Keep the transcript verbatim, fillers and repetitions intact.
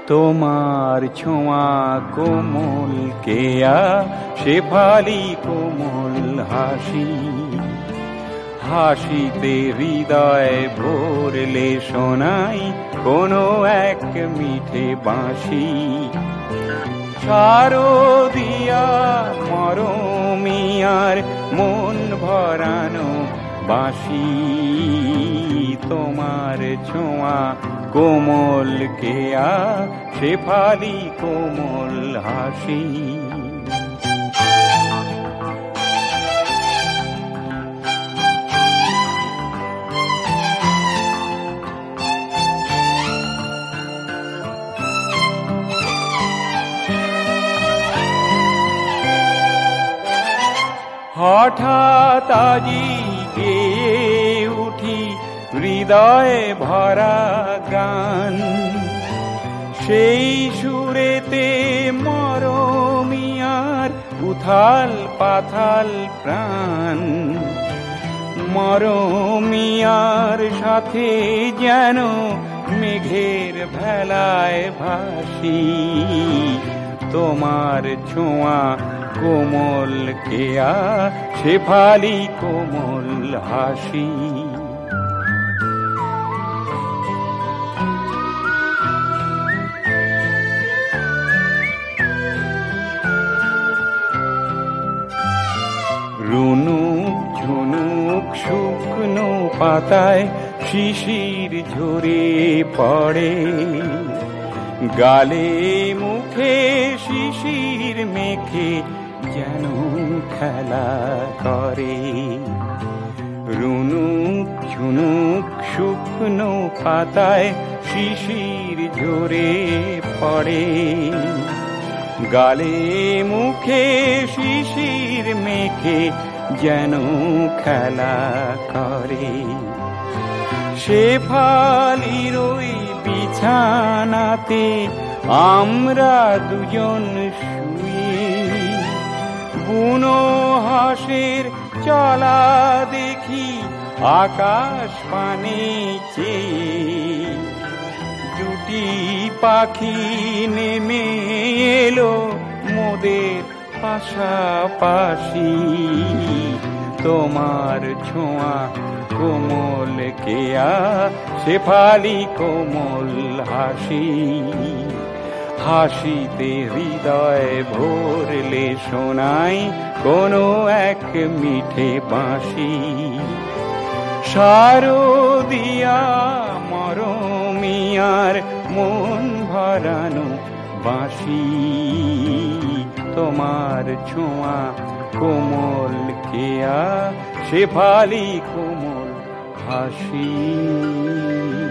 তোমার ছোঁয়া কোমল কেয়া শেফালি কোমল হাসি, হাসিতে হৃদয় ভরলে শোনাই কোনো এক মিঠে বাঁশি। শারদিয়া মরমিয়ার মন ভরানো বাঁশি, তোমার ছোঁয়া কোমল কেয়া শেফালি কোমল হাসি। হঠাৎ আজি গেয়ে উঠি হৃদয়ে ভরা গান, সেই সুরেতে মরমিয়ার উথাল পাথাল প্রাণ। মরমিয়ার সাথে যেন মেঘের ভেলায় ভাসি, তোমার ছোঁয়া কোমল কেয়া শেফালি কোমল হাসি। রুনুক ঝুনুক শুকনো পাতায় শিশির ঝরে পড়ে, গালে মুখে শিশির মেখে যেন খেলা করে। রুনুক ঝুনুক শুকনো পাতায় শিশির ঝরে পড়ে, গালে মুখে শিশির মেখে যেন খেলা করে। শেফালির ওই বিছানাতে আমরা দুজন শুয়ে, বুনো হাঁসের চলা দেখি আকাশ পানে চেয়ে। দুটি পাখি নেমে এলো মোদের পাশাপাশি, তোমার ছোঁয়া কোমল কেয়া শেফালি কোমল হাসি। হাসিতে হৃদয় ভরলে শোনাই কোনো এক মিঠে বাঁশি। শারদিয়া মরমিয়ার মন ভরানো বাঁশি, তোমার ছোঁয়া কোমল কেয়া শেফালি কোমল হাসি।